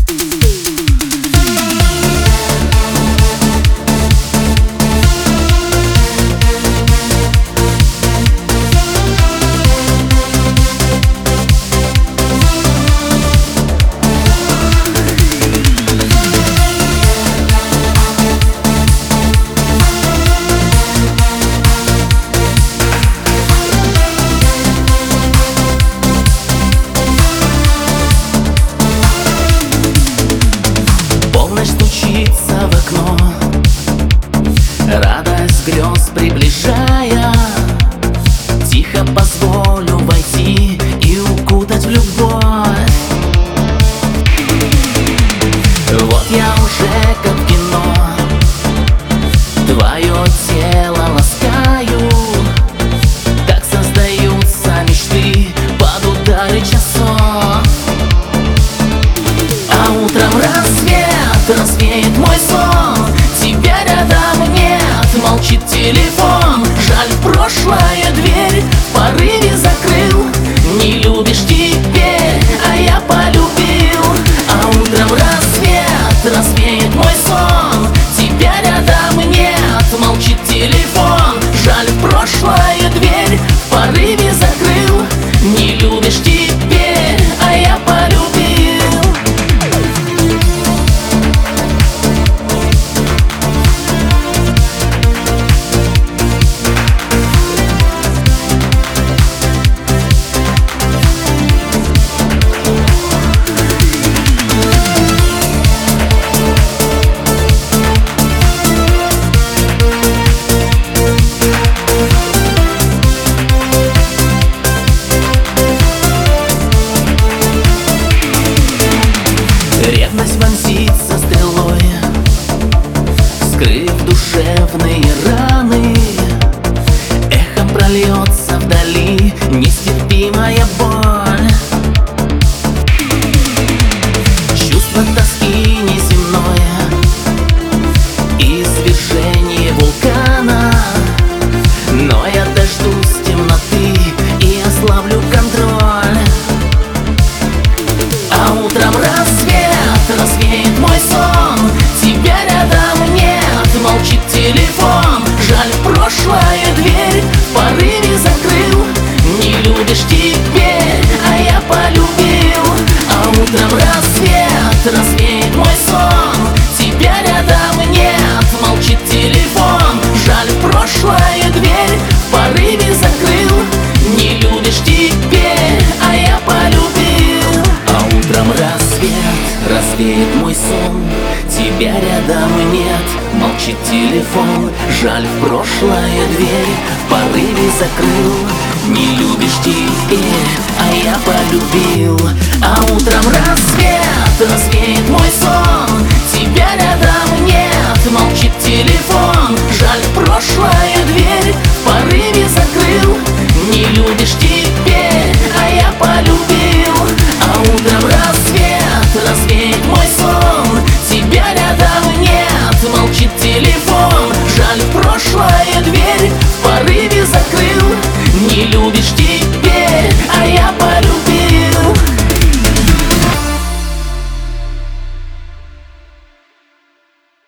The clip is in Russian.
Стучится в окно, радость грез приближая. Тихо позволю войти и укутать в любовь. Вот я уже как в кино, твое тело ласкаю. Так создаются мечты под удары часов. А утром развеет мой сон. Тебя рядом нет, молчит телефон. Жаль, прошлая дверь в порыве закрыл. Не любишь теперь, а я полюбил. А утром развеет мой сон. Тебя рядом нет, молчит телефон. Жаль, прошлая дверь в порыве закрыл. Не любишь теперь, а я полюбил. Ревность вонзится стрелой, скрыв душевные раны. Эхом прольется вдали нестерпимая боль. Чувство тоски неземное, извержение вулкана. Но я дождусь темноты и ослаблю контроль. А утром развеет мой сон. Тебя рядом нет, молчит телефон. Жаль, прошлая дверь в порыве закрыл. Не любишь теперь, а я полюбил. А утром развеет мой сон. Тебя рядом нет, молчит телефон. Жаль, прошлая дверь в порыве закрыл. Не любишь теперь, а я полюбил. А утром развеет мой сон. Тебя рядом нет, молчит телефон. Жаль, в прошлая дверь в порыве закрыл. Не любишь теперь, а я полюбил. А утром развеет мой сон. Тебя рядом нет, молчит телефон. Жаль, в прошлая